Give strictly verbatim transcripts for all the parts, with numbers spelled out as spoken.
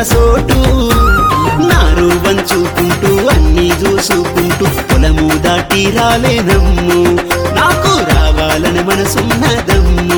సోటు నారు వంచుకుంటూ అన్నీ చూసుకుంటూ పొలము దాటి రాలేనమ్ము నాకు రావాలని మనసున్నదమ్ము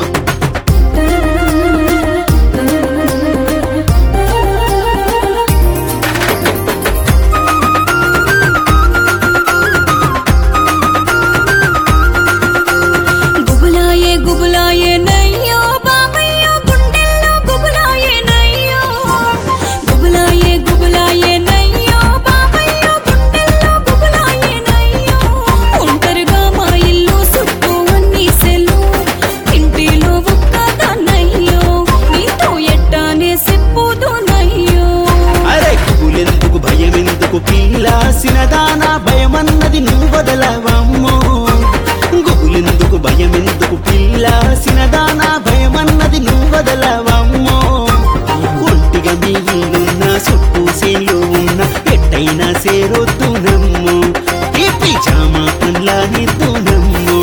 పిల్లాసినదానా భయమన్నది నువ్వు వదలవమ్మో గుబులెందుకు భయమెందుకు పిల్లాసినదానా భయమన్నది నువ్వు వదలవమ్మో ఒంటిగా మిగిలిన చుట్టూ సేలు ఉన్న ఎట్టైనా సేరొద్దునమ్మో ఈ పిజామా పండ్లానిద్దునమ్మో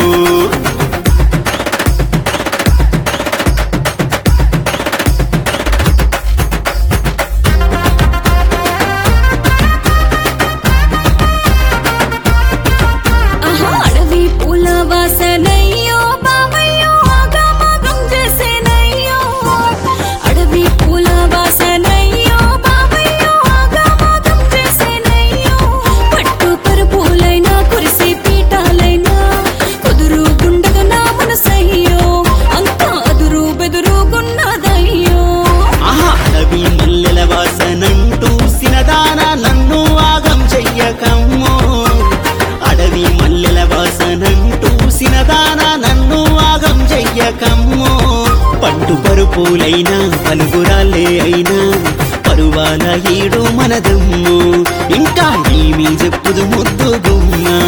నన్ను ఆగం చెయ్యకమ్మో అడవి మల్లెల వాసనంటూ సినదానా నన్ను ఆగం చెయ్యకమ్మో పట్టు పరుపులైనా పలుగురాలే అయినా పరువాల ఏడు మనదమ్ము ఇంకా ఏమీ చెప్పుదు ముద్దు గుమ్మా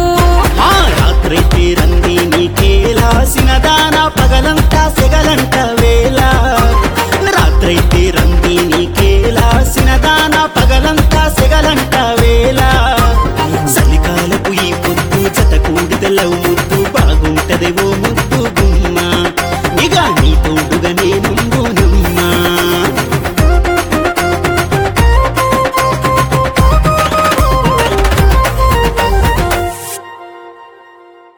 పగలంతా సెగలంట